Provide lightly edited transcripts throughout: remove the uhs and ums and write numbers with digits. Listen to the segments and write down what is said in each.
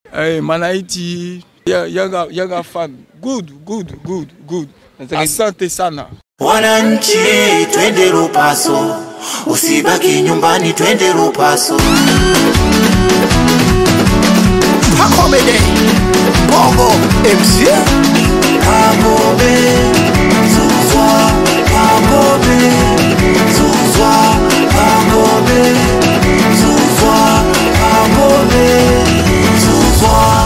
Manaiti yaga fan. Good. Asante sana. Wananchi twende Lupaso, usibaki nyumbani, twende Lupaso. Hakomede Bongo MC Hakobe Zuzwa Hakobe Zuzwa Hakobe Zuzwa Hakobe Zuzwa.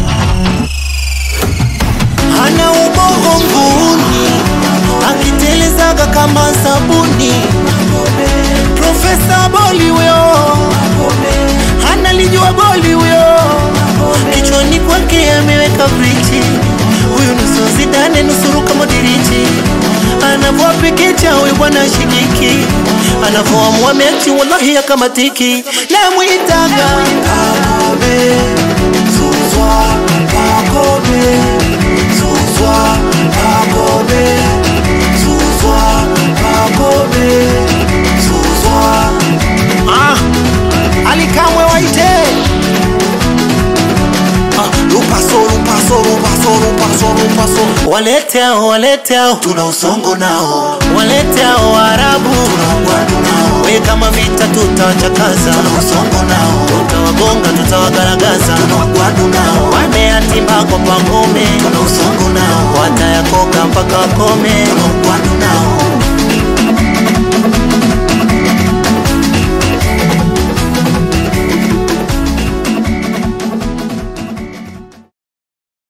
Hana ubongo nguni, akitelezaga kama sabuni. Profesa boli weo, hana lijua boli weo. Kichwani kwake ameweka brichi, huyu nusu Zidane nusu Luka Modric. Anavyopikicha huyu bwana shikiki, anavyoamua mechi wallahi akamatiki. Namuitaga Hakobe Zuzwa Hakobe Zuzwa Hakobe Zuzwa Hakobe Zuzwa. Alikamwe waite Lupaso. Waleteo tuna usongo nao, waleteo Arabu tunaungwadu nao. We kama vita tutawachakaza, tuna usongo nao. Tutawagonga tutawagaragaza, tunaungwadu nao. Wameatimba kwa pangome, tuna usongo nao. Watayakoka mpaka wakome.